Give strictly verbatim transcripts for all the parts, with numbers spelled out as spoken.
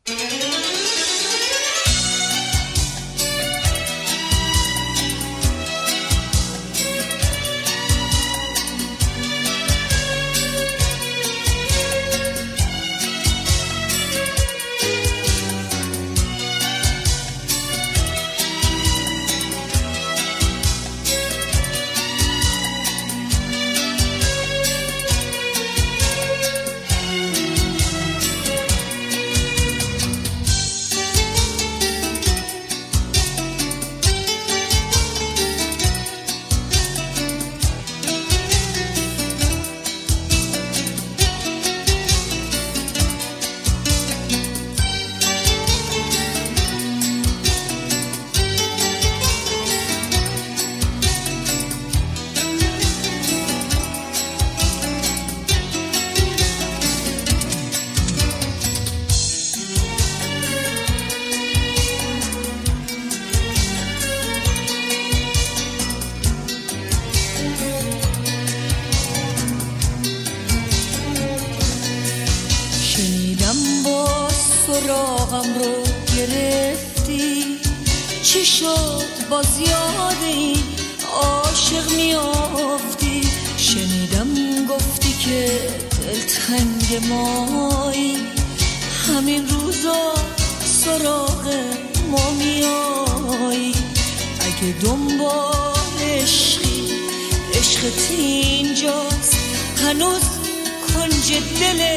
سراغم رو گرفتی، چی شد باز یاد این عاشق میافتی؟ شنیدم گفتی که دلتنگ مایی، همین روزا سراغ ما میایی. اگه دنبال عشقی، عشقت اینجاست، هنوز کنج دل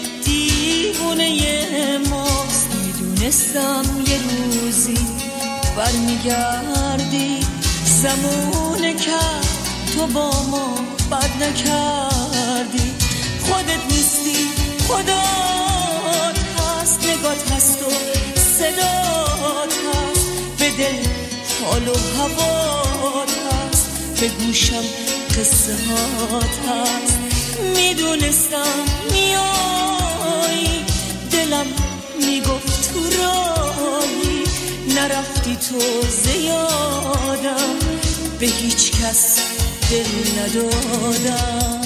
دیوونه ماست. میدونستم یه روزی برمیگردی، زمونه کرد تو با ما بد نکردی. خودت نیستی، خدات هست، نگات هست و صدات هست، به دل حال و هوات هست، به گوشم قصه هات هست. میدونستم میایی، دلم میگفت تو راهی، نرفتی تو زیادم، به هیچ کس دل ندادم.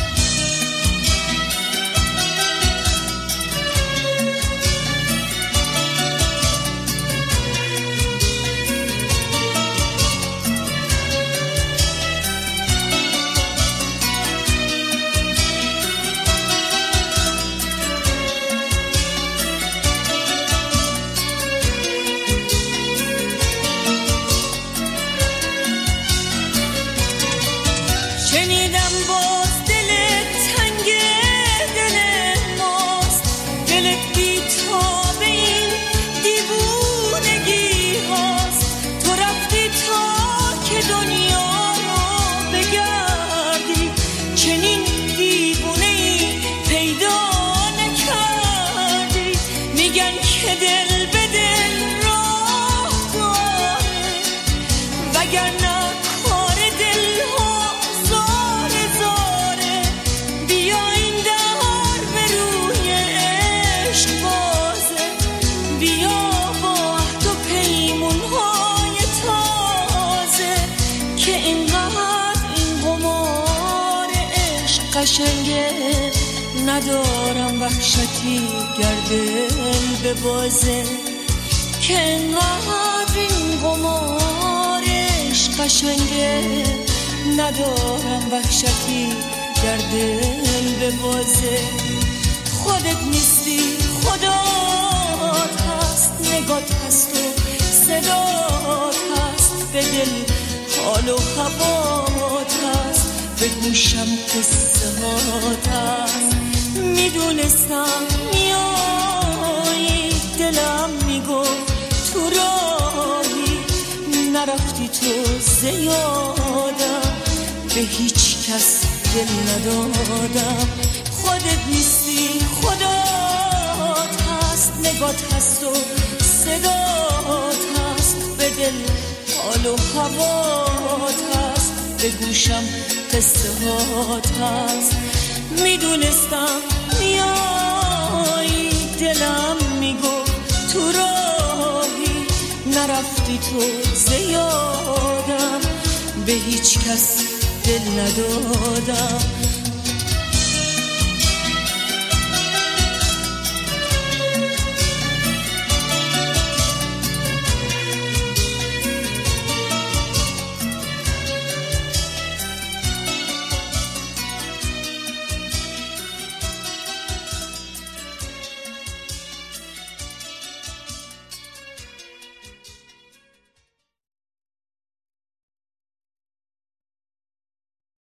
شنیدم باز دلت تنگ دل ماست، دلت بی تاب این دیوونگی هاست. تو رفتی تا که دنیا رو بگردی، چنین دیوونه‌ای پیدا نکردی. میگن که دل به دل راه داره، وگرنه کار دل قشنگه. ندارم وحشتی گردل به بازه، که انقدر این قمارش قشنگه. ندارم وحشتی گردل به بازه. خودت نیستی، خدات هست، نگات هست و صدات هست، به دل حال و هوات هست، به گوشم قصه هات هست. میدونستم میایی، دلم میگفت تو راهی، نرفتی تو زیادم، به هیچ کس دل ندادم. خودت نیستی، خدات هست، نگات هست و صدات هست، به دل حال و هوات هست، به گوشم قصه هات هست. میدونستم میایی، دلم میگفت تو راهی، نرفتی تو زیادم، به هیچ کس دل ندادم.